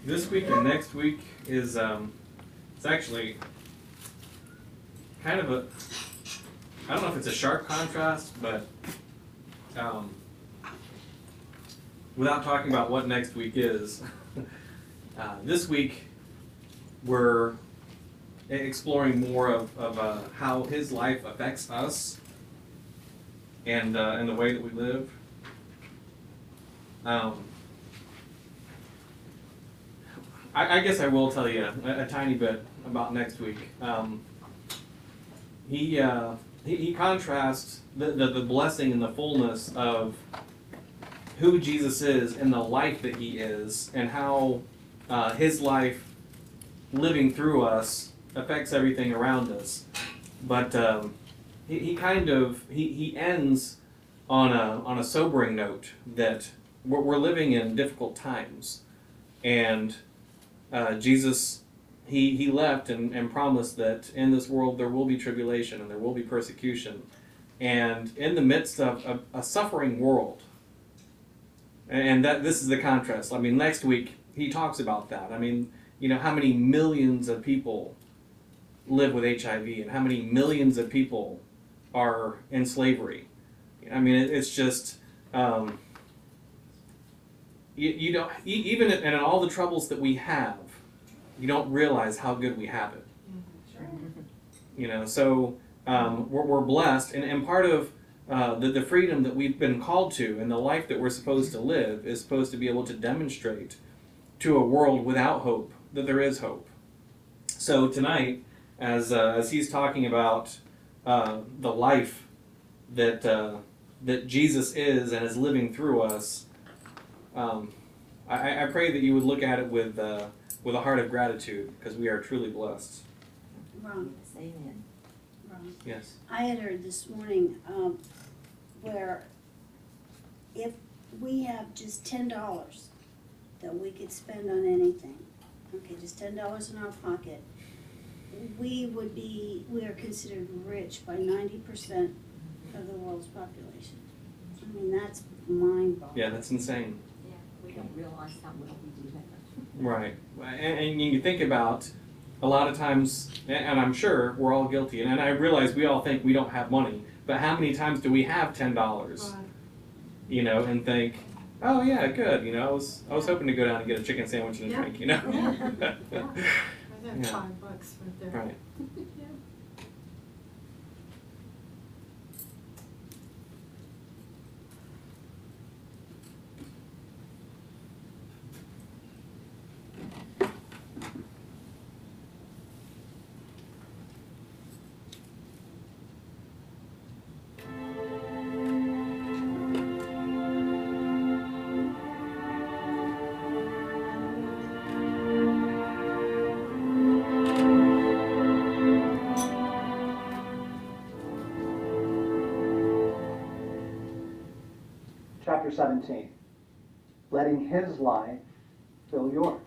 this week and next week is it's actually kind of a, I don't know if it's a sharp contrast, but without talking about what next week is, this week we're exploring more of how his life affects us and the way that we live. I guess I will tell you a tiny bit about next week. He contrasts the blessing and the fullness of who Jesus is and the life that he is, and how his life living through us affects everything around us. But he ends on a sobering note that we're living in difficult times, and Jesus, he left and promised that in this world there will be tribulation and there will be persecution. And in the midst of a suffering world, and that this is the contrast. I mean, next week he talks about that. I mean, how many millions of people live with HIV and how many millions of people are in slavery. I mean, it's just, you don't, even in all the troubles that we have, you don't realize how good we have it. Sure. So we're blessed, and part of the freedom that we've been called to and the life that we're supposed to live is supposed to be able to demonstrate to a world without hope that there is hope. So tonight, as he's talking about the life that Jesus is and is living through us, I pray that you would look at it with a heart of gratitude, because we are truly blessed. Ron. Amen. Ron. Yes. I had heard this morning where if we have just $10 that we could spend on anything, okay, just $10 in our pocket, we are considered rich by 90% of the world's population. I mean, that's mind-boggling. Yeah, that's insane. Yeah, we don't realize how well we do that. Right. And you think about, a lot of times, and I'm sure we're all guilty, and I realize we all think we don't have money, but how many times do we have $10? Right. And think, oh yeah, good, I was hoping to go down and get a chicken sandwich and a drink, Yeah. I got Yeah. $5 right there. Right. Yeah. Chapter 17, letting his life fill yours.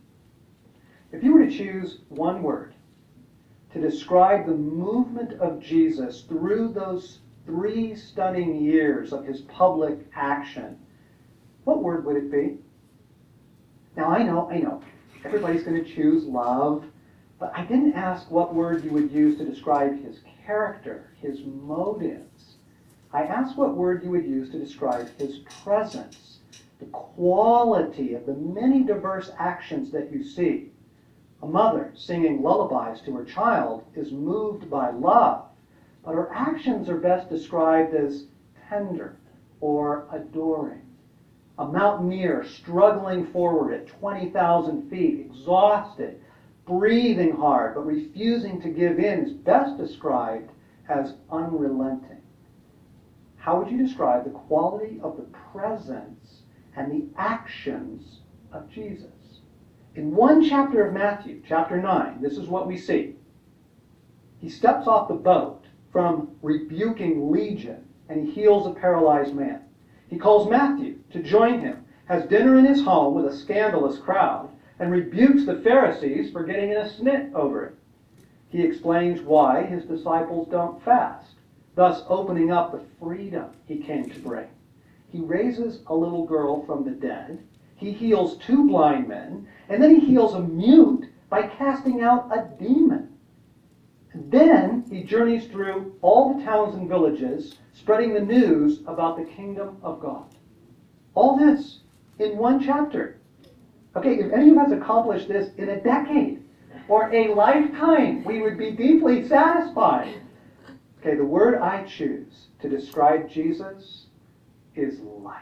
If you were to choose one word to describe the movement of Jesus through those 3 stunning years of his public action, what word would it be? Now, I know, everybody's going to choose love, but I didn't ask what word you would use to describe his character, his motives. I asked what word you would use to describe his presence, the quality of the many diverse actions that you see. A mother singing lullabies to her child is moved by love, but her actions are best described as tender or adoring. A mountaineer struggling forward at 20,000 feet, exhausted, breathing hard, but refusing to give in, is best described as unrelenting. How would you describe the quality of the presence and the actions of Jesus? In one chapter of Matthew, chapter 9, this is what we see. He steps off the boat from rebuking Legion, and he heals a paralyzed man. He calls Matthew to join him, has dinner in his home with a scandalous crowd, and rebukes the Pharisees for getting in a snit over it. He explains why his disciples don't fast, thus opening up the freedom he came to bring. He raises a little girl from the dead. He heals 2 blind men, and then he heals a mute by casting out a demon. Then he journeys through all the towns and villages, spreading the news about the kingdom of God. All this in 1 chapter. Okay, if any of us accomplished this in a decade or a lifetime, we would be deeply satisfied. Okay, the word I choose to describe Jesus is life.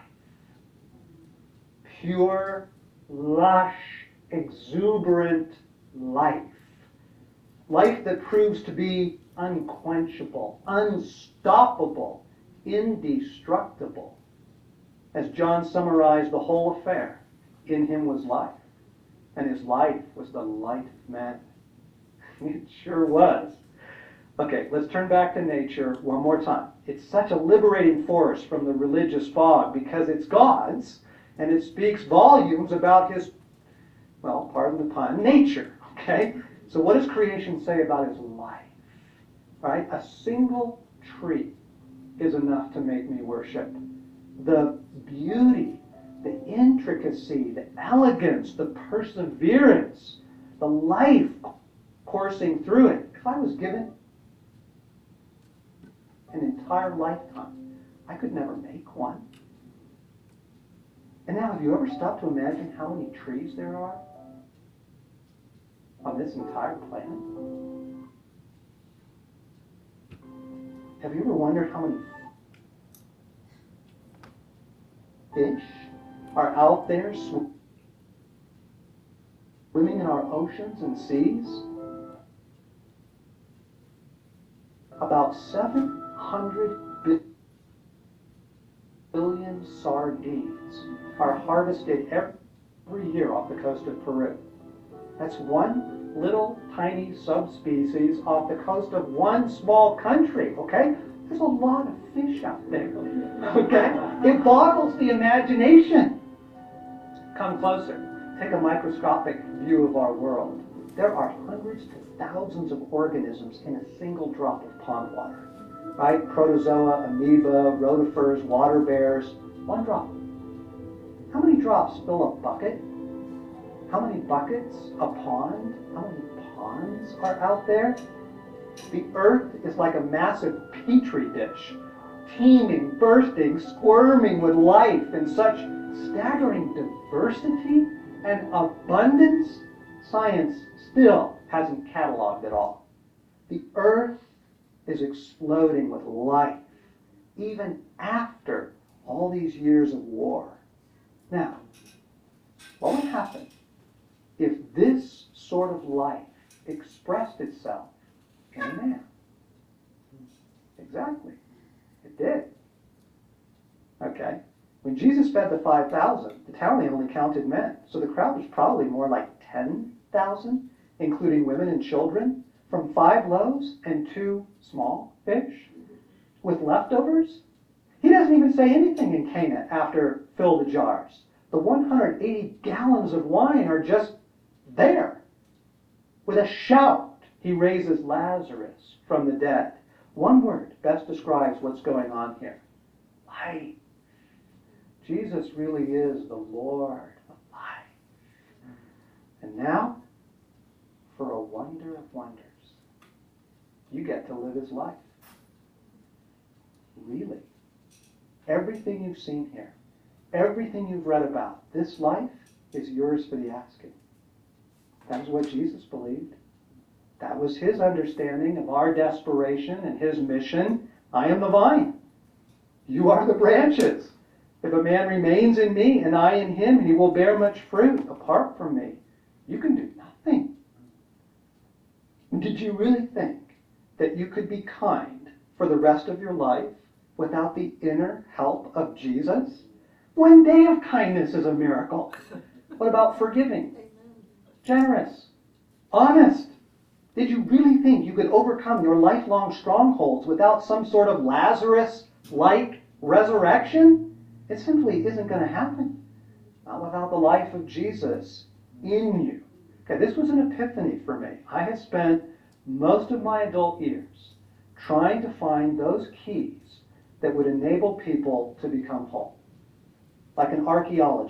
Pure, lush, exuberant life. Life that proves to be unquenchable, unstoppable, indestructible. As John summarized the whole affair, in him was life, and his life was the light of men. It sure was. Okay, let's turn back to nature one more time. It's such a liberating force from the religious fog because it's God's, and it speaks volumes about his, well, pardon the pun, nature. Okay? So what does creation say about his life? Right? A single tree is enough to make me worship. The beauty, the intricacy, the elegance, the perseverance, the life coursing through it. If I was given an entire lifetime, I could never make one. And now, have you ever stopped to imagine how many trees there are on this entire planet? Have you ever wondered how many fish are out there swimming in our oceans and seas? About 700 billion sardines are harvested every year off the coast of Peru. That's one little tiny subspecies off the coast of one small country, okay? There's a lot of fish out there, okay? It boggles the imagination. Come closer. Take a microscopic view of our world. There are hundreds to thousands of organisms in a single drop of pond water, right? Protozoa, amoeba, rotifers, water bears, one drop. How many drops fill a bucket? How many buckets a pond? How many ponds are out there? The earth is like a massive petri dish, teeming, bursting, squirming with life in such staggering diversity and abundance, science still hasn't cataloged it all. The earth is exploding with life, even after all these years of war. Now, what would happen if this sort of life expressed itself in a man? Exactly. It did. Okay. When Jesus fed the 5,000, the town only counted men. So the crowd was probably more like 10,000, including women and children, from 5 loaves and 2 small fish with leftovers. He doesn't even say anything in Cana after fill the jars. The 180 gallons of wine are just there. With a shout, he raises Lazarus from the dead. One word best describes what's going on here. Life. Jesus really is the Lord of life. And now, for a wonder of wonders, you get to live his life. Really. Everything you've seen here, everything you've read about, this life is yours for the asking. That was what Jesus believed. That was his understanding of our desperation and his mission. I am the vine. You are the branches. If a man remains in me and I in him, he will bear much fruit. Apart from me, you can do nothing. Did you really think that you could be kind for the rest of your life without the inner help of Jesus? One day of kindness is a miracle. What about forgiving? Generous? Honest? Did you really think you could overcome your lifelong strongholds without some sort of Lazarus-like resurrection? It simply isn't going to happen. Not without the life of Jesus in you. Okay, this was an epiphany for me. I had spent most of my adult years trying to find those keys that would enable people to become whole. Like an archaeologist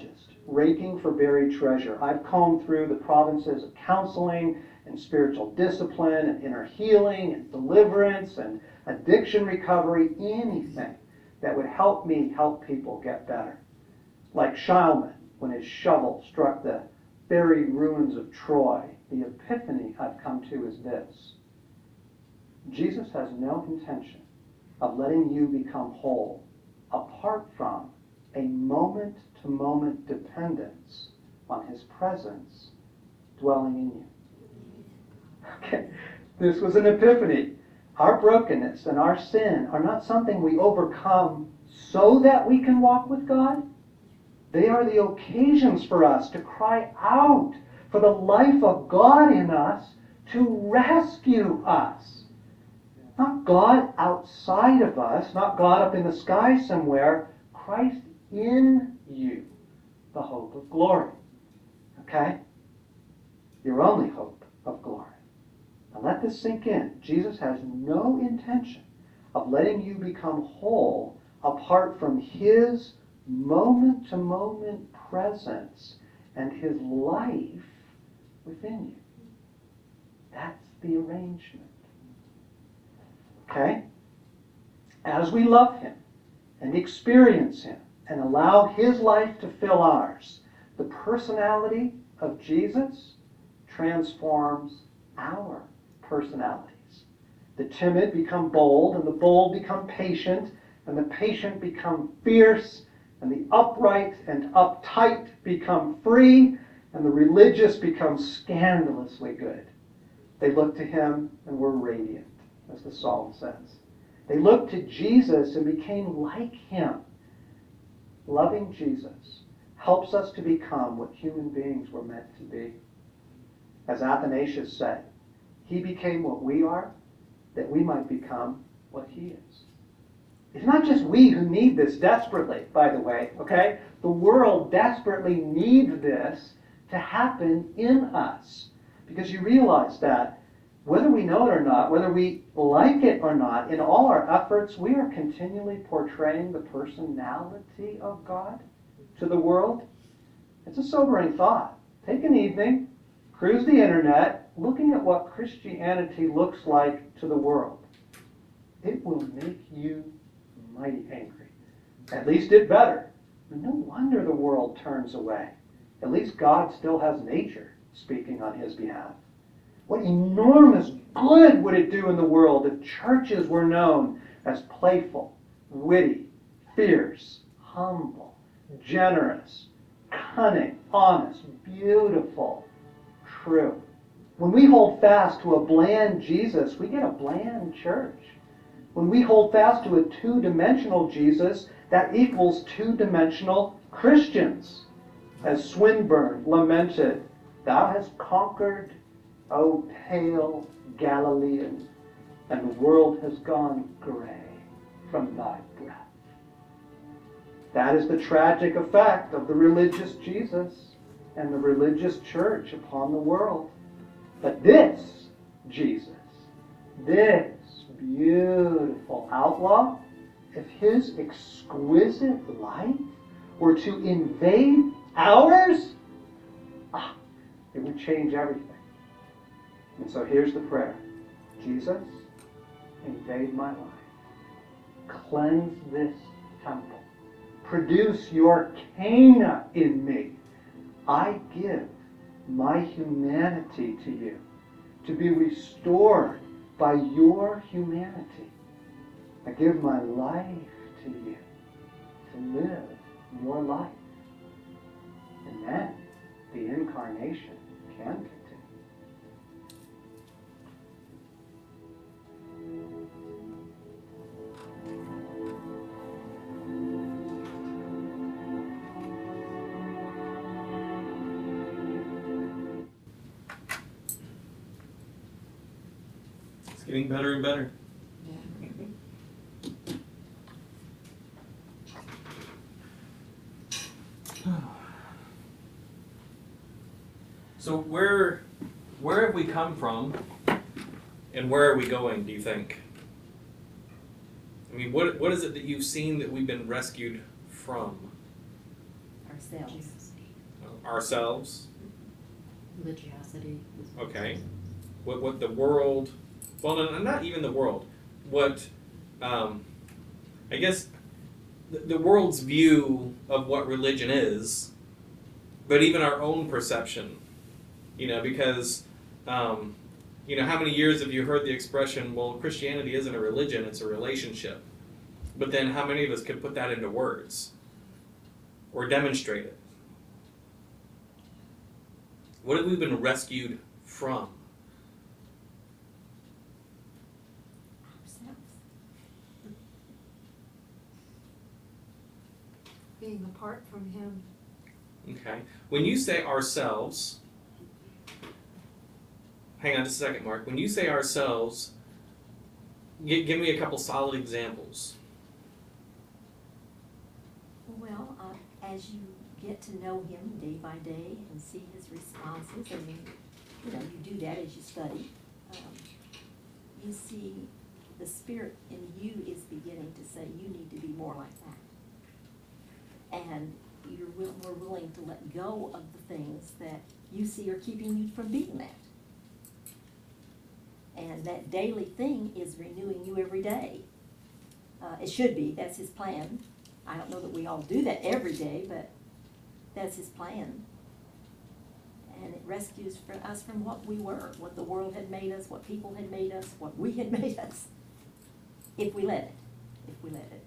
raking for buried treasure. I've combed through the provinces of counseling and spiritual discipline and inner healing and deliverance and addiction recovery, anything that would help me help people get better. Like Shilman, when his shovel struck the buried ruins of Troy, the epiphany I've come to is this. Jesus has no intention of letting you become whole apart from a moment-to-moment dependence on his presence dwelling in you. Okay, this was an epiphany. Our brokenness and our sin are not something we overcome so that we can walk with God. They are the occasions for us to cry out for the life of God in us to rescue us. Not God outside of us, not God up in the sky somewhere, Christ in you, the hope of glory. Okay? Your only hope of glory. Now let this sink in. Jesus has no intention of letting you become whole apart from his moment-to-moment presence and his life within you. That's the arrangement. Okay? As we love him and experience him and allow his life to fill ours, the personality of Jesus transforms our personalities. The timid become bold, and the bold become patient, and the patient become fierce, and the upright and uptight become free, and the religious become scandalously good. They look to him and were radiant, as the psalm says. They looked to Jesus and became like him. Loving Jesus helps us to become what human beings were meant to be. As Athanasius said, he became what we are, that we might become what he is. It's not just we who need this desperately, by the way, okay? The world desperately needs this to happen in us. Because you realize that whether we know it or not, whether we like it or not, in all our efforts, we are continually portraying the personality of God to the world. It's a sobering thought. Take an evening, cruise the internet, looking at what Christianity looks like to the world. It will make you mighty angry. At least it better. No wonder the world turns away. At least God still has nature speaking on his behalf. What enormous good would it do in the world if churches were known as playful, witty, fierce, humble, generous, cunning, honest, beautiful, true. When we hold fast to a bland Jesus, we get a bland church. When we hold fast to a two-dimensional Jesus, that equals two-dimensional Christians. As Swinburne lamented, "Thou hast conquered, O pale Galilean, and the world has gone gray from thy breath." That is the tragic effect of the religious Jesus and the religious church upon the world. But this Jesus, this beautiful outlaw, if his exquisite life were to invade ours, it would change everything. And so here's the prayer. Jesus, invade my life. Cleanse this temple. Produce your Cana in me. I give my humanity to you, to be restored by your humanity. I give my life to you, to live your life. And then the incarnation can continue. It's getting better and better. So where have we come from, and where are we going, do you think? I mean, what is it that you've seen that we've been rescued from? Ourselves. Ourselves. Religiosity. Okay. What the world, well, no, not even the world. What, I guess, the world's view of what religion is, but even our own perception, because, how many years have you heard the expression, well, Christianity isn't a religion, it's a relationship. But then how many of us could put that into words or demonstrate it? What have we been rescued from? Ourselves. Being apart from him. Okay. When you say ourselves, hang on just a second, Mark. When you say ourselves, give me a couple solid examples. Well, as you get to know him day by day and see his responses, and you do that as you study, you see the Spirit in you is beginning to say, you need to be more like that. And you're more willing to let go of the things that you see are keeping you from being that. And that daily thing is renewing you every day. It should be, that's his plan. I don't know that we all do that every day, but that's his plan. And it rescues us from what we were, what the world had made us, what people had made us, what we had made us, if we let it.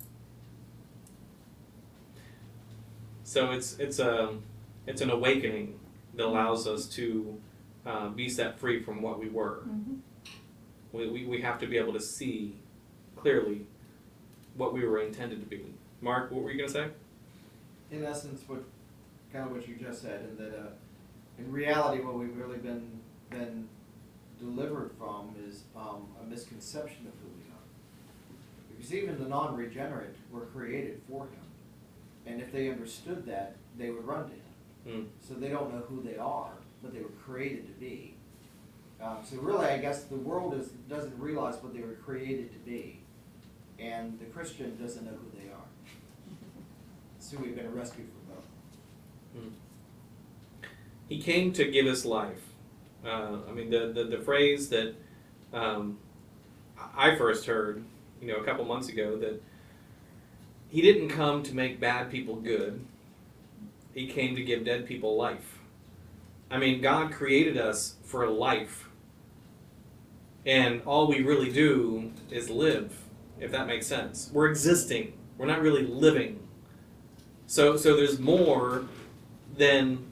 So it's an awakening that allows us to be set free from what we were. Mm-hmm. We have to be able to see clearly what we were intended to be. Mark, what were you going to say? In essence, what you just said, and that in reality, what we've really been delivered from is a misconception of who we are. Because even the non-regenerate were created for him, and if they understood that, they would run to him. So they don't know who they are, but they were created to be. So really, I guess the world doesn't realize what they were created to be, and the Christian doesn't know who they are. So we've been rescued from both. He came to give us life. The phrase that I first heard, a couple months ago, that he didn't come to make bad people good. He came to give dead people life. God created us for life. And all we really do is live, if that makes sense. We're existing. We're not really living. So there's more than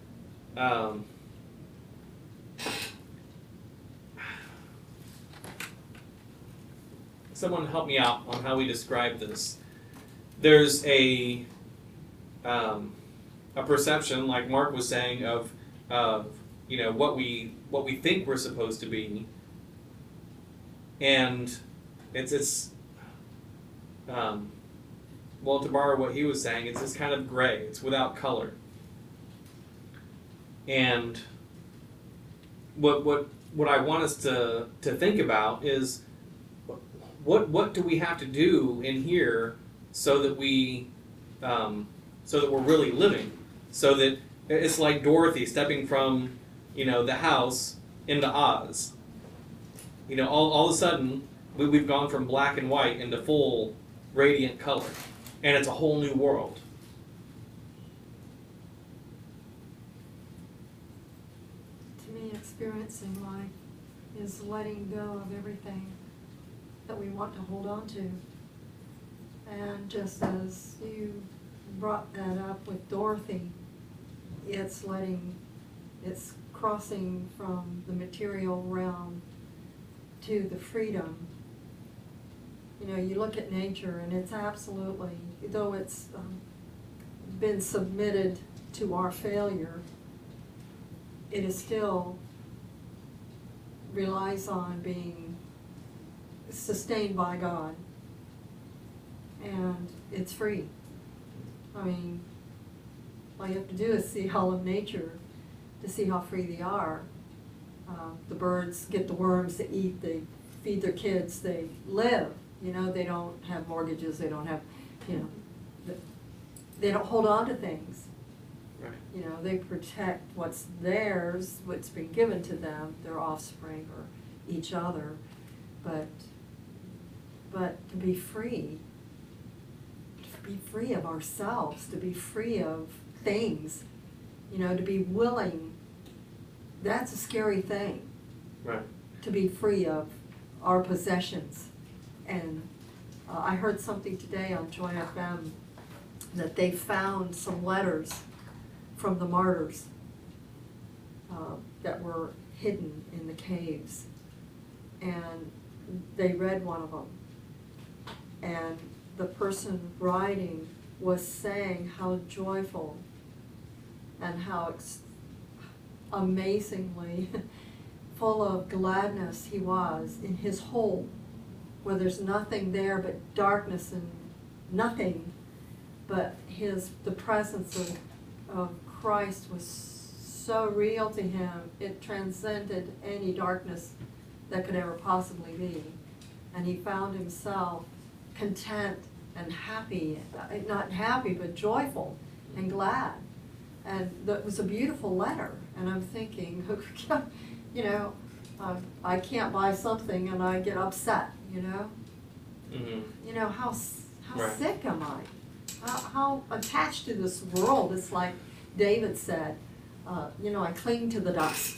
someone help me out on how we describe this. There's a perception, like Mark was saying, of what we think we're supposed to be, and it's well, to borrow what he was saying, it's this kind of gray. It's without color. And what I want us to think about is what do we have to do in here so that we're really living, so that it's like Dorothy stepping from the house into Oz. All of a sudden we've gone from black and white into full radiant color, and it's a whole new world. To me, experiencing life is letting go of everything that we want to hold on to. And just as you brought that up with Dorothy, it's crossing from the material realm to the freedom. You look at nature, and it's absolutely, though it's been submitted to our failure, it is still relies on being sustained by God, and it's free. All you have to do is see all of nature to see how free they are. The birds get the worms to eat, they feed their kids, they live. They don't have mortgages, they don't have, they don't hold on to things. Right. You know, they protect what's theirs, what's been given to them, their offspring or each other. But to be free of ourselves, to be free of things, you know, to be willing, that's a scary thing. Right. To be free of our possessions. And I heard something today on Joy FM that they found some letters from the martyrs that were hidden in the caves. And they read one of them. And the person writing was saying how joyful and how amazingly full of gladness he was in his home, where there's nothing there but darkness and nothing, but the presence of Christ was so real to him, it transcended any darkness that could ever possibly be. And he found himself content and happy, not happy, but joyful and glad. And that was a beautiful letter. And I'm thinking, you know, I can't buy something and I get upset, you know? Mm-hmm. You know, how Right. sick am I? How attached to this world? It's like David said, you know, I cling to the dust.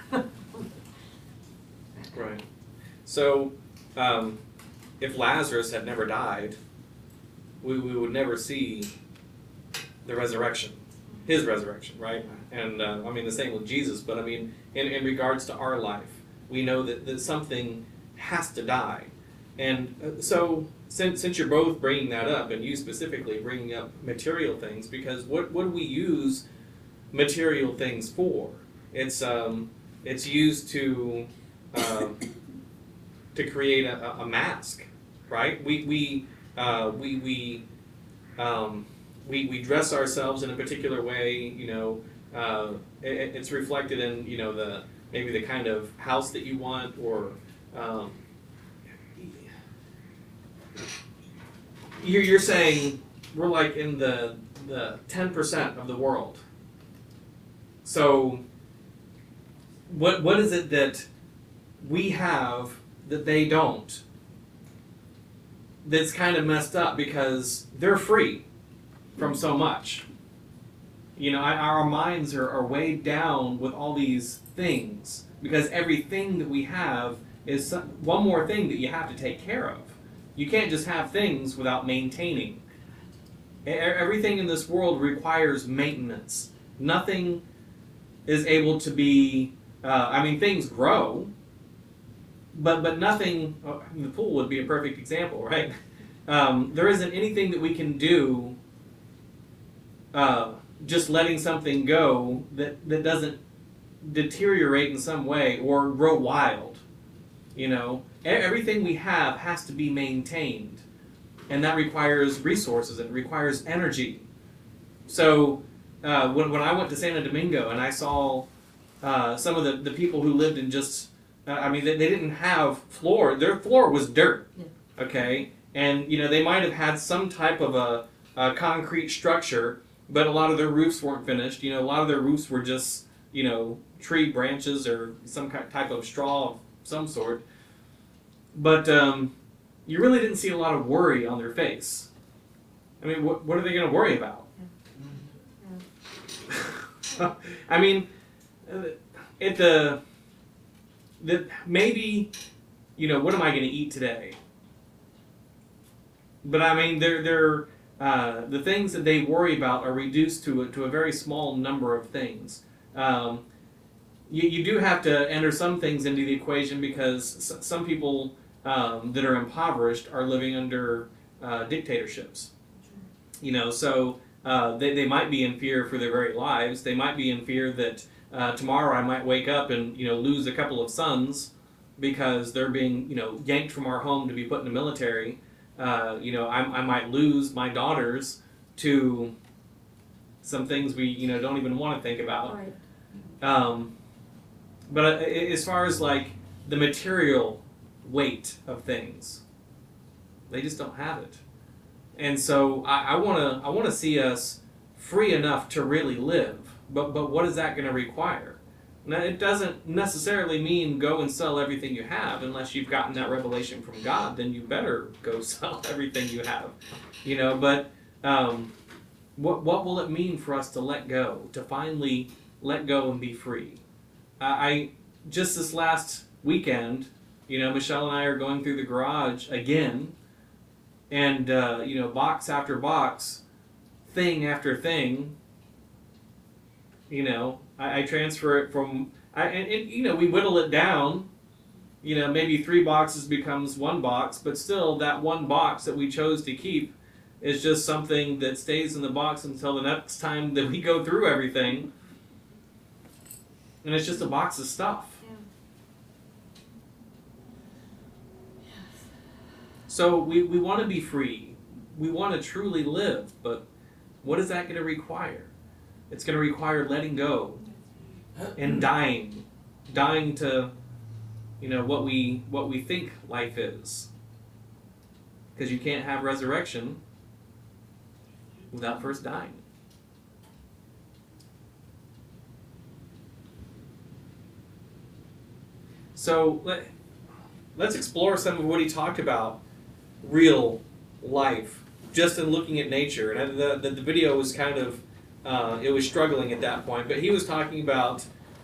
Right. So, if Lazarus had never died, we would never see the resurrection, his resurrection, right? And I mean, the same with Jesus, but I mean, in regards to our life, we know that something has to die. And so, since you're both bringing that up, and you specifically bringing up material things, because what do we use material things for? It's used to create a mask, right? We dress ourselves in a particular way. You know, it's reflected in, you know, maybe the kind of house that you want, or you're saying we're like in the 10% of the world. So what is it that we have that they don't, that's kind of messed up, because they're free from so much? You know, our minds are weighed down with all these things, because everything that we have is one more thing that you have to take care of. You can't just have things without maintaining. Everything in this world requires maintenance. Nothing is able to be, I mean, things grow, but nothing, the pool would be a perfect example, right? There isn't anything that we can do just letting something go that doesn't deteriorate in some way or grow wild. You know, everything we have has to be maintained, and that requires resources, and requires energy. So when I went to Santo Domingo and I saw some of the people who lived in just, I mean, they didn't have floor. Their floor was dirt, okay? And, you know, they might have had some type of a concrete structure, but a lot of their roofs weren't finished. You know, a lot of their roofs were just, you know, tree branches or some type of straw of some sort. But you really didn't see a lot of worry on their face. I mean, what are they going to worry about? I mean, maybe, you know, what am I going to eat today? But I mean, the things that they worry about are reduced to a very small number of things. You do have to enter some things into the equation, because some people that are impoverished are living under dictatorships. You know, so they might be in fear for their very lives. They might be in fear that tomorrow I might wake up and, you know, lose a couple of sons because they're being, you know, yanked from our home to be put in the military. You know, I might lose my daughters to some things we, you know, don't even want to think about. Right. But as far as like the material weight of things, they just don't have it. And so I want to see us free enough to really live. But what is that going to require? Now, it doesn't necessarily mean go and sell everything you have unless you've gotten that revelation from God. Then you better go sell everything you have, But what will it mean for us to let go, to finally let go and be free? I just this last weekend, Michelle and I are going through the garage again, and box after box, thing after thing. I transfer it from, we whittle it down. Maybe 3 boxes becomes 1 box, but still that 1 box that we chose to keep is just something that stays in the box until the next time that we go through everything. And it's just a box of stuff. Yeah. So we want to be free. We want to truly live, but what is that going to require? It's going to require letting go and dying to, what we think life is. Because you can't have resurrection without first dying. So let's explore some of what he talked about, real life, just in looking at nature. And the video was kind of, it was struggling at that point, but he was talking about,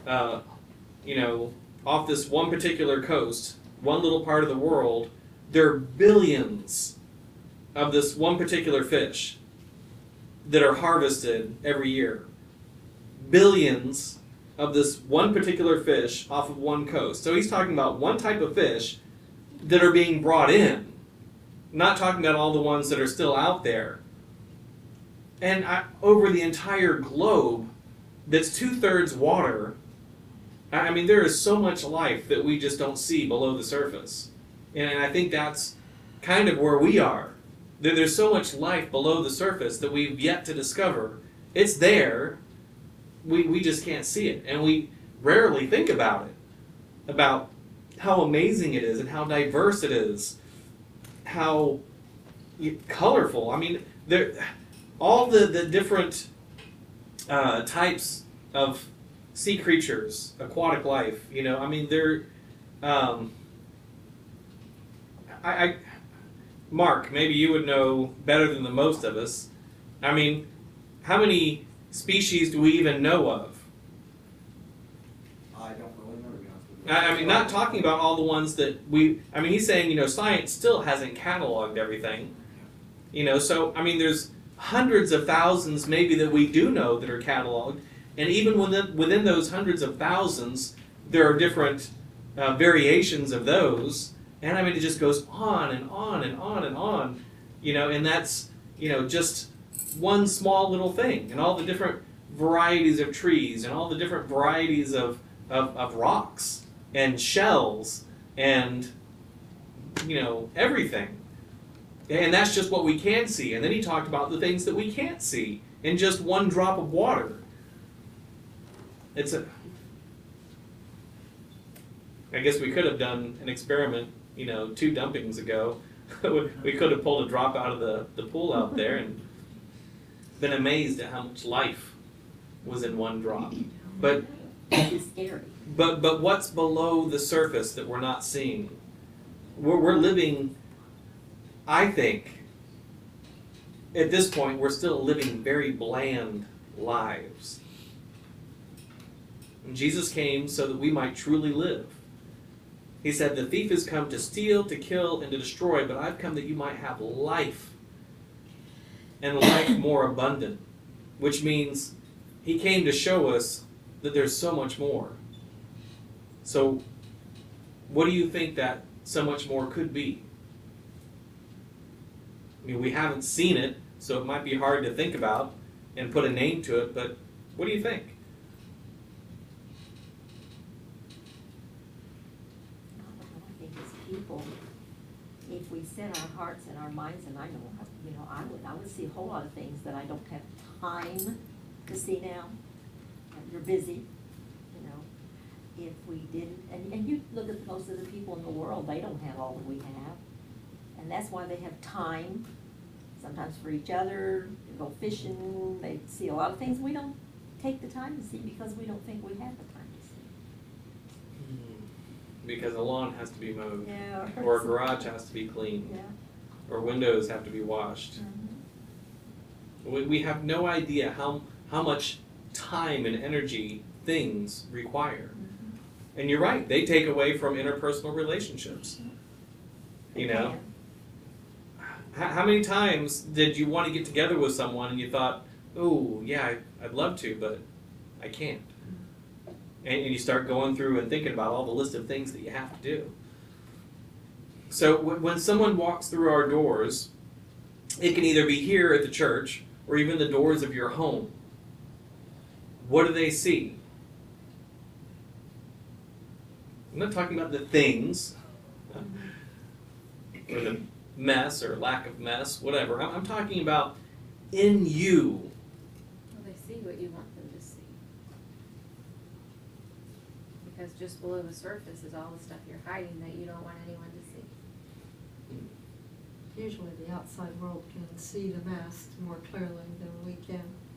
off this one particular coast, one little part of the world, there are billions of this one particular fish that are harvested every year. Billions of this one particular fish off of one coast. So he's talking about one type of fish that are being brought in, not talking about all the ones that are still out there. And over the entire globe, that's 2/3 water. I mean, there is so much life that we just don't see below the surface. And I think that's kind of where we are. There's so much life below the surface that we've yet to discover. It's there. We just can't see it. And we rarely think about it, about how amazing it is and how diverse it is, how colorful. I mean, all the different types of sea creatures, aquatic life, I mean, they're, Mark, maybe you would know better than the most of us. I mean, how many species do we even know of? I don't really know, to be honest with you. I mean, not talking about all the ones that he's saying, science still hasn't cataloged everything. So, I mean, there's hundreds of thousands maybe that we do know that are cataloged. And even within those hundreds of thousands, there are different variations of those. And I mean, it just goes on and on and on and on. And that's, just one small little thing. And all the different varieties of trees and all the different varieties of rocks and shells and, everything. And that's just what we can see. And then he talked about the things that we can't see in just one drop of water. I guess we could have done an experiment, 2 dumpings ago. We could have pulled a drop out of the pool out there and been amazed at how much life was in one drop. But It's scary. But what's below the surface that we're not seeing? We're living, I think, at this point, we're still living very bland lives. And Jesus came so that we might truly live. He said, "The thief has come to steal, to kill, and to destroy, but I've come that you might have life, and life more abundant." Which means he came to show us that there's so much more. So, what do you think that so much more could be? I mean, we haven't seen it, so it might be hard to think about and put a name to it, but what do you think? I think as people, if we set our hearts and our minds, and I know, I would see a whole lot of things that I don't have time to see now. You're busy, if we didn't, and you look at most of the people in the world, they don't have all that we have. And that's why they have time. sometimes for each other, they go fishing, they see a lot of things we don't take the time to see because we don't think we have the time to see. Because a lawn has to be mowed, Yeah. or a garage has to be cleaned, Yeah. or windows have to be washed. We have no idea how much time and energy things require. And you're right, they take away from interpersonal relationships. You know? How many times did you want to get together with someone and you thought, oh, yeah, I'd love to, but I can't? And you start going through and thinking about all the list of things that you have to do. So when someone walks through our doors, it can either be here at the church or even the doors of your home. What do they see? I'm not talking about the things, or the mess or lack of mess, whatever. I'm talking about in you. Well, they see what you want them to see. Because just below the surface is all the stuff you're hiding that you don't want anyone to see. Usually the outside world can see the mess more clearly than we can.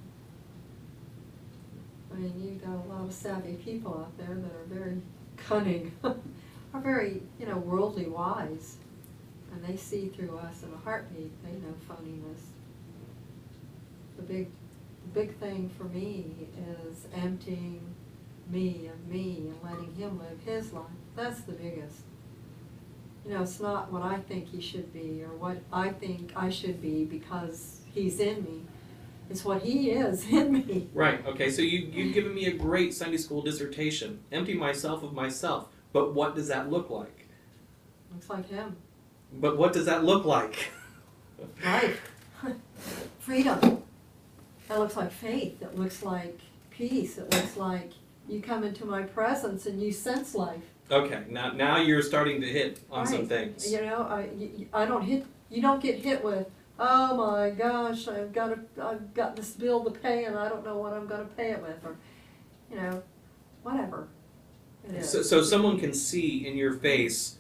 I mean, you got a lot of savvy people out there that are very cunning, are very, worldly wise, and they see through us in a heartbeat. They know phoniness. The big thing for me is emptying me of me and letting him live his life. That's the biggest. It's not what I think he should be or what I think I should be because he's in me. It's what he is in me. Right, okay, so you've given me a great Sunday school dissertation. Empty myself of myself. But what does that look like? Looks like him. But what does that look like? Life. Freedom. That looks like faith. It looks like peace. It looks like you come into my presence and you sense life. Okay, now you're starting to hit on some things. I don't hit. You don't get hit with, oh my gosh, I've got this bill to pay and I don't know what I'm going to pay it with, or, whatever it is. So someone can see in your face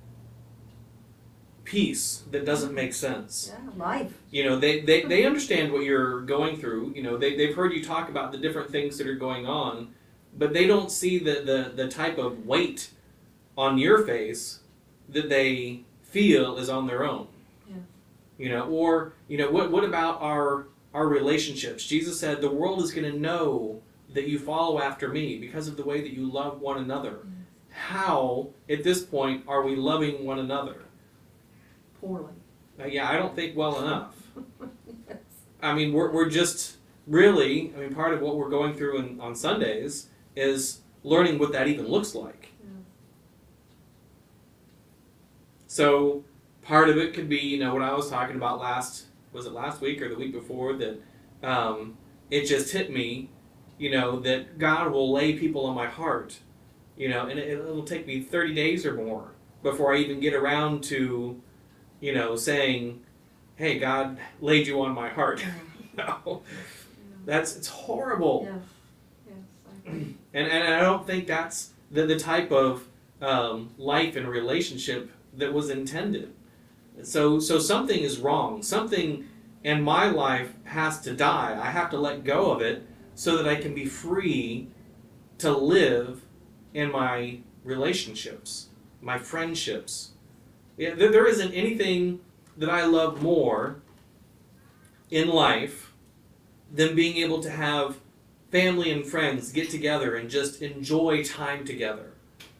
peace that doesn't make sense. Yeah, life. They understand what you're going through. They've heard you talk about the different things that are going on, but they don't see the type of weight on your face that they feel is on their own. Yeah. What about our relationships? Jesus said the world is going to know that you follow after me because of the way that you love one another. How, at this point, are we loving one another? Poorly. I don't think well enough. Yes. I mean, we're just really, part of what we're going through on Sundays is learning what that even looks like. Yeah. So part of it could be, what I was talking about last week or the week before, that it just hit me, that God will lay people on my heart, and it'll take me 30 days or more before I even get around to, saying, hey, God laid you on my heart. It's horrible. Yeah. Yes, I agree. And I don't think that's the type of life and relationship that was intended. So something is wrong. Something in my life has to die. I have to let go of it so that I can be free to live in my relationships, my friendships. Yeah, there isn't anything that I love more in life than being able to have family and friends get together and just enjoy time together.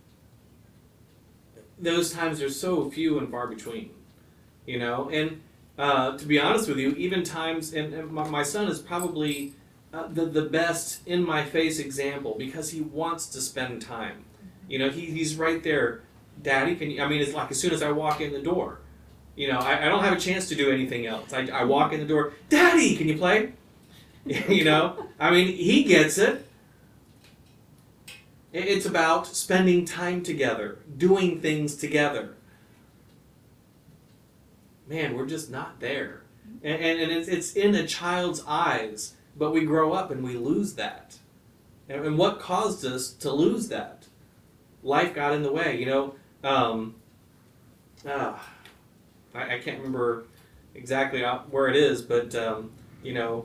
Those times are so few and far between, and to be honest with you, even times, and my son is probably the best in my face example because he wants to spend time. He's right there. Daddy, can you? It's like as soon as I walk in the door, I don't have a chance to do anything else. I walk in the door. Daddy, can you play? He gets it. It's about spending time together, doing things together. Man, we're just not there. And it's in a child's eyes, but we grow up and we lose that. And what caused us to lose that? Life got in the way, I can't remember exactly where it is, but you know,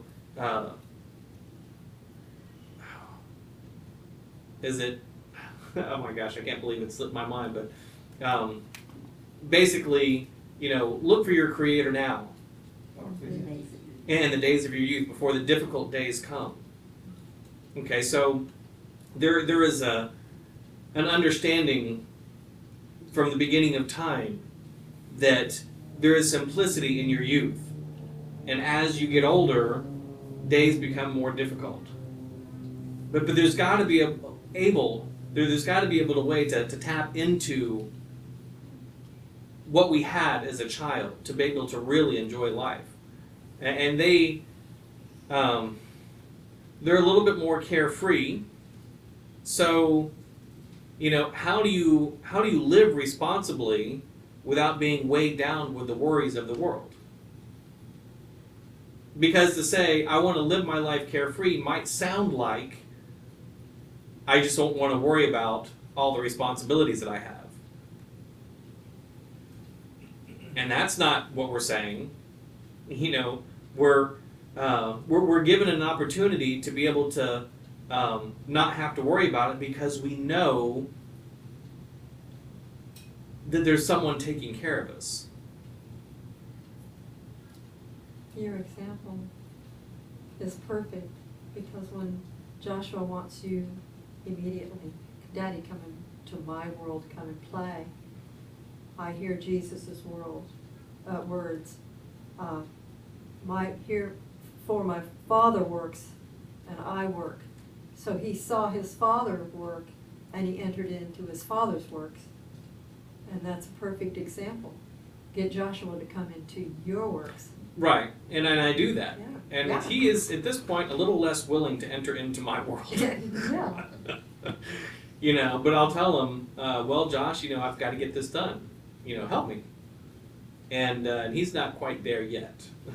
is it? Oh my gosh, I can't believe it slipped my mind. But basically, you know, look for your Creator now, in the days of your youth, before the difficult days come. Okay, so there is an understanding from the beginning of time that there is simplicity in your youth, and as you get older, days become more difficult. But there's got to be there's got to be a way to tap into what we had as a child to be able to really enjoy life. And they're a little bit more carefree. So, you know, how do you live responsibly without being weighed down with the worries of the world? Because to say, I want to live my life carefree might sound like I just don't want to worry about all the responsibilities that I have. And that's not what we're saying. You know, we're given an opportunity to be able to not have to worry about it because we know that there's someone taking care of us. Your example is perfect, because when Joshua wants you immediately, Daddy, come into my world, come and play, I hear Jesus' words. My Father works and I work. So he saw his Father work and he entered into his Father's works. And that's a perfect example. Get Joshua to come into your works. Right, and I do that. Yeah. And Yeah. he is, at this point, a little less willing to enter into my world. Yeah. You know, but I'll tell him, well, Josh, you know, I've got to get this done. You know, help me. And he's not quite there yet.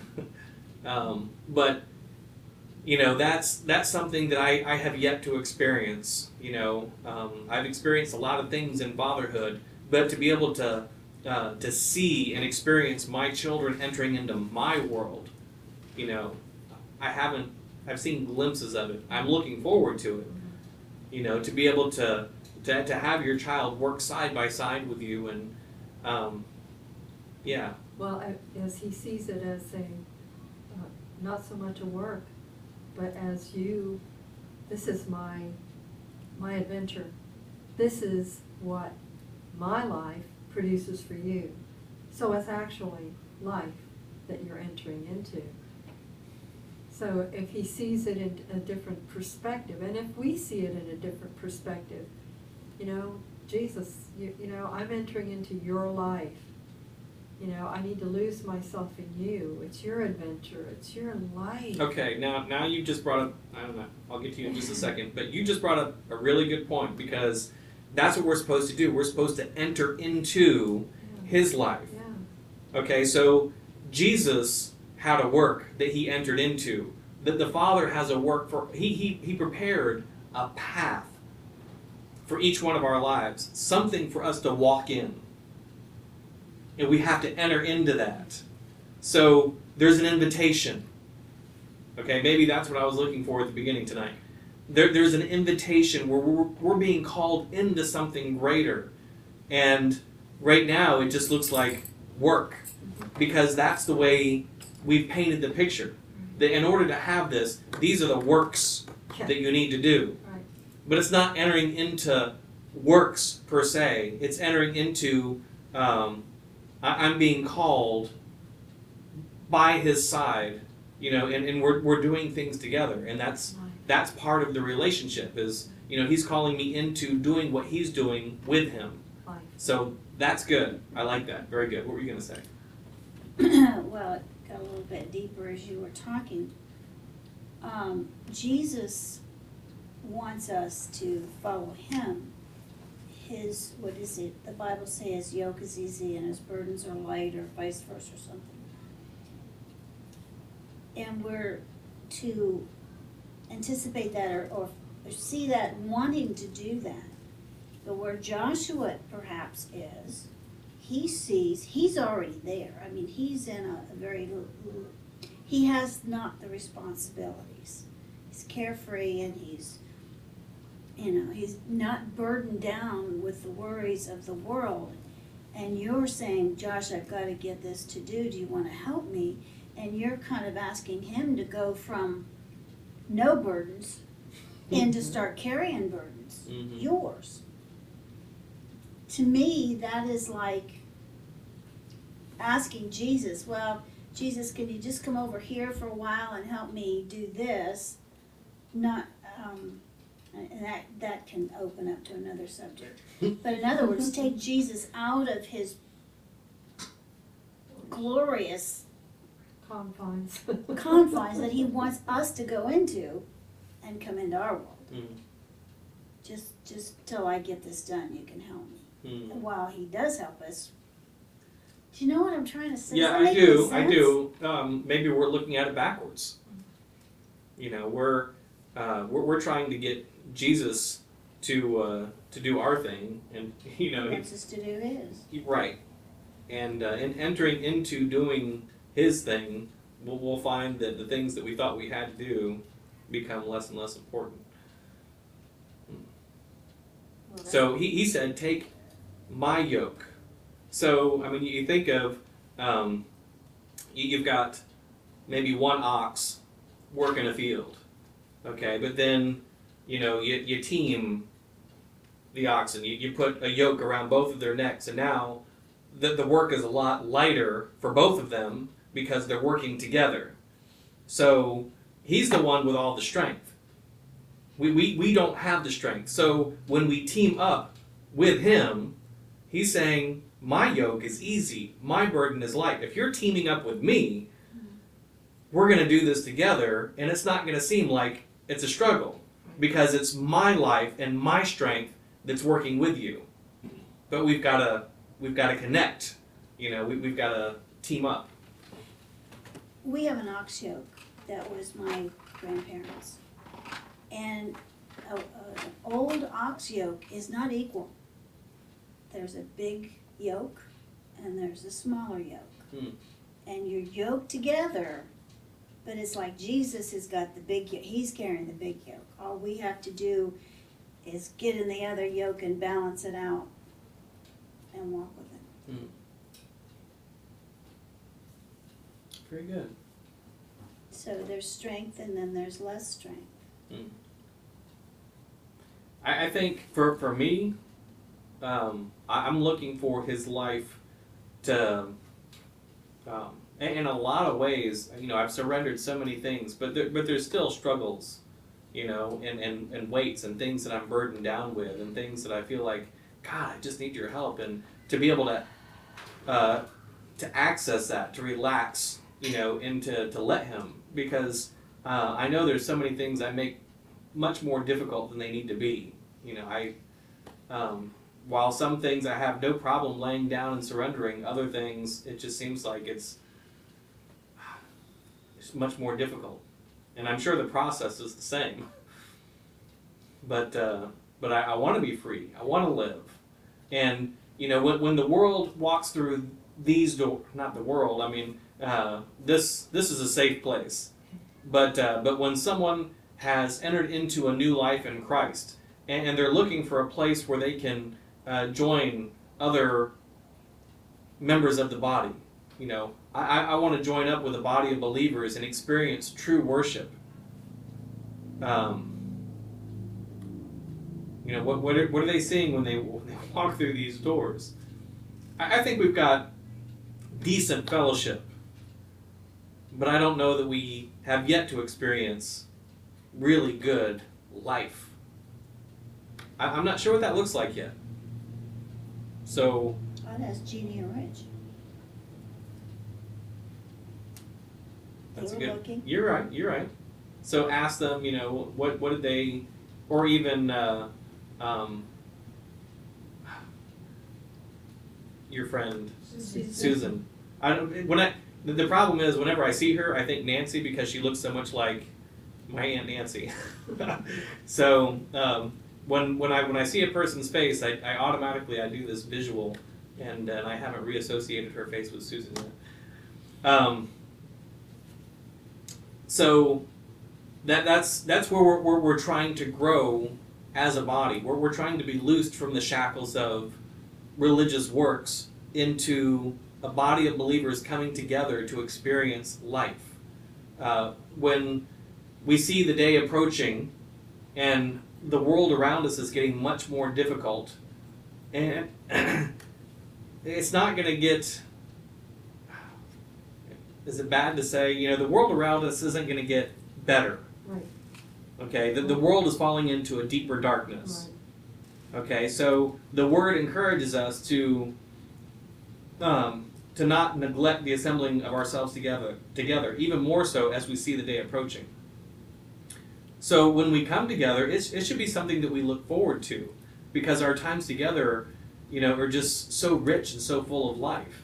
But, you know, that's something that I have yet to experience. You know, I've experienced a lot of things in fatherhood, but to be able to see and experience my children entering into my world, you know, I've seen glimpses of it. I'm looking forward to it. You know, to be able to have your child work side by side with you, and yeah. Well, as he sees it as not so much a work, but as this is my adventure. This is what my life produces for you. So it's actually life that you're entering into. So if he sees it in a different perspective, and if we see it in a different perspective, you know, Jesus, you know, I'm entering into your life. You know, I need to lose myself in you. It's your adventure. It's your life. Okay, now you just brought up, I don't know, I'll get to you in just a second, but you just brought up a really good point, because that's what we're supposed to do. We're supposed to enter into his life. Yeah. Okay, so Jesus had a work that he entered into. That the Father has a work for, he prepared a path for each one of our lives, something for us to walk in. And we have to enter into that. So there's an invitation. Okay, maybe that's what I was looking for at the beginning tonight. There's an invitation where we're being called into something greater. And right now it just looks like work, because that's the way we've painted the picture. That in order to have this, these are the works that you need to do. Right. But it's not entering into works per se. It's entering into, I'm being called by his side, you know, and we're doing things together. And that's part of the relationship is, you know, he's calling me into doing what he's doing with him. Life. So that's good. I like that. Very good. What were you going to say? Well, it got a little bit deeper as you were talking. Jesus wants us to follow him. What is it? The Bible says his yoke is easy and his burdens are light, or vice versa or something. And we're to anticipate that or see that, wanting to do that. But where Joshua perhaps is, he sees, he's already there. I mean, he's in a very, he has not the responsibilities. He's carefree and he's, he's not burdened down with the worries of the world. And you're saying, Josh, I've got to get this to do. Do you want to help me? And you're kind of asking him to go from no burdens and to start carrying burdens, yours. To me, that is like asking Jesus, well, Jesus, can you just come over here for a while and help me do this? Not, and that can open up to another subject. But in other words, take Jesus out of his glorious Confines. confines that he wants us to go into and come into our world. Just till I get this done, you can help me. And while he does help us, do you know what I'm trying to say? Yeah, Does that I make any do. I sense? do. Maybe we're looking at it backwards. We're trying to get Jesus to do our thing, and He wants us to do his. right. And in entering into doing his thing, we'll find that the things that we thought we had to do become less and less important. Well, So he said, take my yoke. So, I mean, you think of, you've got maybe one ox working a field, okay? But then, you team the oxen. You put a yoke around both of their necks, and now the work is a lot lighter for both of them because they're working together. So he's the one with all the strength. We don't have the strength. So when we team up with him, he's saying, my yoke is easy, my burden is light. If you're teaming up with me, we're going to do this together, and it's not going to seem like it's a struggle because it's my life and my strength that's working with you. But we've got to connect. We've got to team up. We have an ox yoke that was my grandparents. And an old ox yoke is not equal. There's a big yoke and there's a smaller yoke. And you're yoked together, but it's like Jesus has got the big yoke. He's carrying the big yoke. All we have to do is get in the other yoke and balance it out and walk with it. Very good. So there's strength and then there's less strength. I think for me, I'm looking for his life to, in a lot of ways, I've surrendered so many things, but there's still struggles, and weights and things that I'm burdened down with and things that I feel like, God, I just need your help, and to be able to access that, to relax, and to let him, because I know there's so many things I make much more difficult than they need to be. While some things I have no problem laying down and surrendering, other things it just seems like it's much more difficult. And I'm sure the process is the same. But I want to be free. I want to live. And when the world walks through these doors, not the world. I mean, this is a safe place. But when someone has entered into a new life in Christ, and they're looking for a place where they can join other members of the body. I want to join up with a body of believers and experience true worship. What are they seeing when they walk through these doors? I think we've got decent fellowship, but I don't know that we have yet to experience really good life. I'm not sure what that looks like yet. So I'd ask Jeannie and Rich. that's They good. were looking. You're right. So ask them, what did they, or even your friend Susan. The problem is whenever I see her, I think Nancy because she looks so much like my Aunt Nancy. So when I see a person's face, I automatically do this visual, and I haven't reassociated her face with Susan yet. So that's where we're trying to grow as a body. We're trying to be loosed from the shackles of religious works into a body of believers coming together to experience life. When we see the day approaching and the world around us is getting much more difficult, and it's not going to get, is it bad to say, the world around us isn't going to get better. Right. Okay, the world is falling into a deeper darkness. Right. Okay, so the Word encourages us to not neglect the assembling of ourselves together, even more so as we see the day approaching. So when we come together, it should be something that we look forward to, because our times together, are just so rich and so full of life.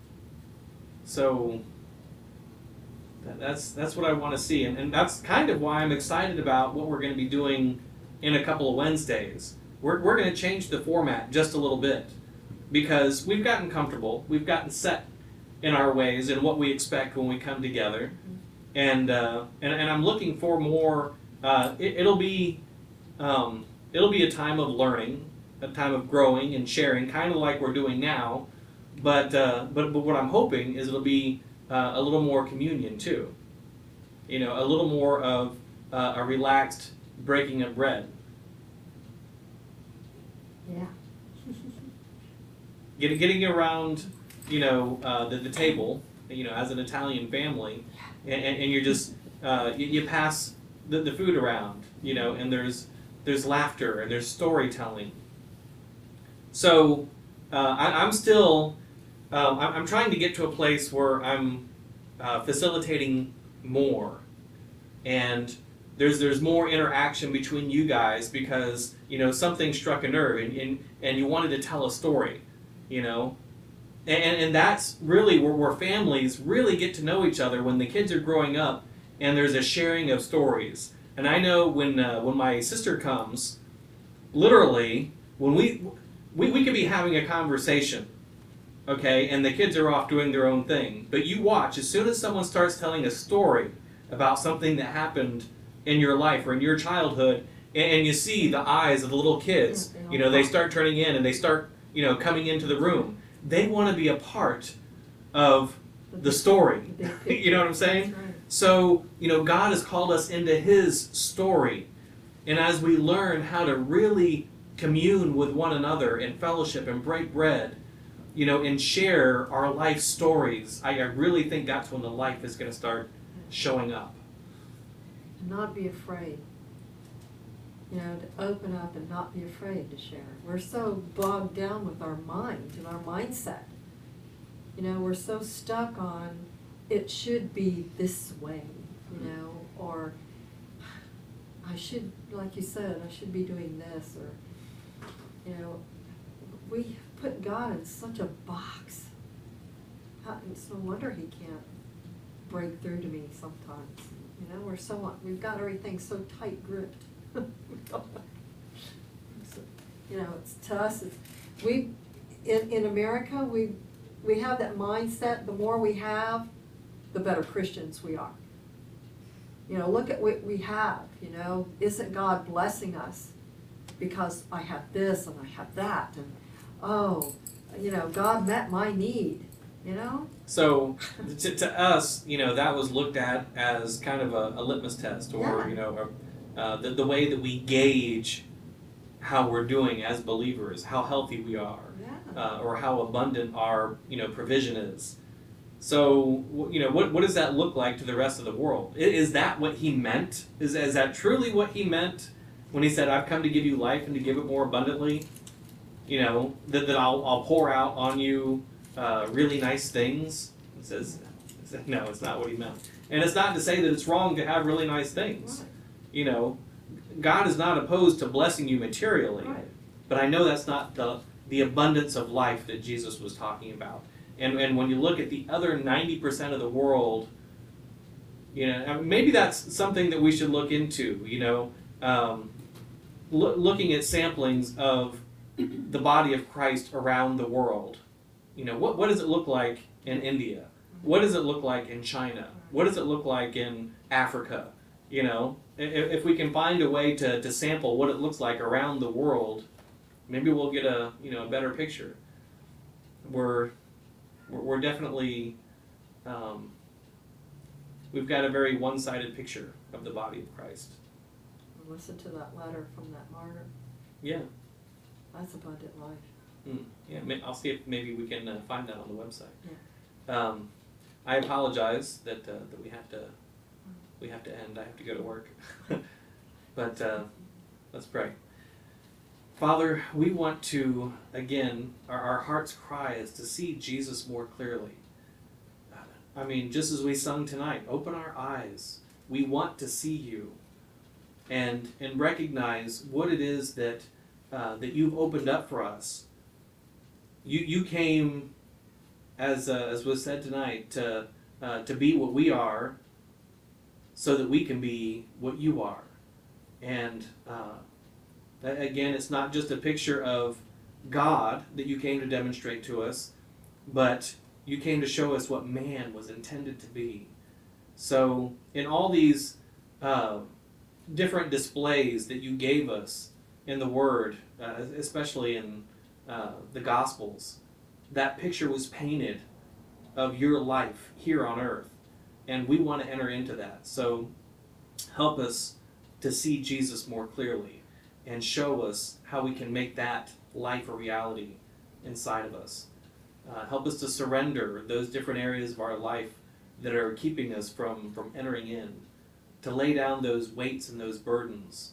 So that's what I want to see, and that's kind of why I'm excited about what we're going to be doing in a couple of Wednesdays. We're going to change the format just a little bit, because we've gotten comfortable, we've gotten set in our ways and what we expect when we come together, and I'm looking for more. It'll be a time of learning, a time of growing and sharing, kind of like we're doing now, but what I'm hoping is it'll be a little more communion too, a little more of a relaxed breaking of bread. Yeah. Getting around, the table, as an Italian family, and you're just you pass the food around, and there's laughter and there's storytelling. So I'm still I'm trying to get to a place where I'm facilitating more, and there's more interaction between you guys, because something struck a nerve and you wanted to tell a story, and that's really where families really get to know each other, when the kids are growing up and there's a sharing of stories. And I know when my sister comes, literally when we could be having a conversation, okay, and the kids are off doing their own thing, but you watch, as soon as someone starts telling a story about something that happened in your life or in your childhood, and you see the eyes of the little kids, they start turning in and they start, coming into the room. They want to be a part of the story. You know what I'm saying? That's right. So, God has called us into His story. And as we learn how to really commune with one another in fellowship and break bread, and share our life stories, I really think that's when the life is going to start showing up. And not be afraid. To open up and not be afraid to share. We're so bogged down with our mind and our mindset. We're so stuck on, it should be this way, or I should, like you said, I should be doing this, or, we put God in such a box. It's no wonder He can't break through to me sometimes. We've got everything so tight gripped. It's to us. In America, we have that mindset. The more we have, the better Christians we are. Look at what we have. Isn't God blessing us because I have this and I have that, and God met my need. So to us, that was looked at as kind of a litmus test, or Yeah. the way that we gauge how we're doing as believers, how healthy we are, Yeah. or how abundant our provision is. So what does that look like to the rest of the world? Is that what He meant? Is that truly what He meant when He said, "I've come to give you life and to give it more abundantly"? That I'll pour out on you really nice things. It says no, it's not what He meant, and it's not to say that it's wrong to have really nice things. Right. God is not opposed to blessing you materially, Right. but I know that's not the abundance of life that Jesus was talking about. And when you look at the other 90% of the world, maybe that's something that we should look into. Looking at samplings of the body of Christ around the world, what does it look like in India? What does it look like in China? What does it look like in Africa? If we can find a way to sample what it looks like around the world, maybe we'll get a better picture. We're definitely we've got a very one-sided picture of the body of Christ. Listen to that letter from that martyr. Yeah. That's abundant life. Yeah, I'll see if maybe we can find that on the website. Yeah. I apologize that we have to end. I have to go to work. But let's pray. Father, we want to, again, our heart's cry is to see Jesus more clearly. I mean, just as we sung tonight, open our eyes. We want to see you and recognize what it is that you've opened up for us. You came, as was said tonight, to be what we are, so that we can be what you are. And again, it's not just a picture of God that you came to demonstrate to us, but you came to show us what man was intended to be. So in all these different displays that you gave us in the Word, especially in the Gospels, that picture was painted of your life here on earth. And we want to enter into that. So help us to see Jesus more clearly and show us how we can make that life a reality inside of us. Help us to surrender those different areas of our life that are keeping us from entering in, to lay down those weights and those burdens.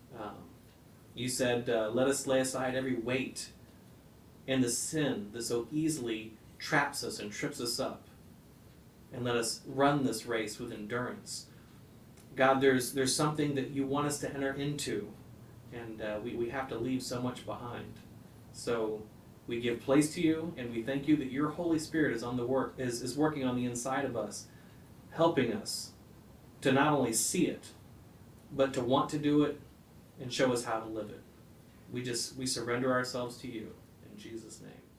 You said, let us lay aside every weight and the sin that so easily traps us and trips us up, and let us run this race with endurance. God, there's something that you want us to enter into, and we have to leave so much behind. So we give place to you, and we thank you that your Holy Spirit is working on the inside of us, helping us to not only see it, but to want to do it and show us how to live it. We surrender ourselves to you in Jesus' name.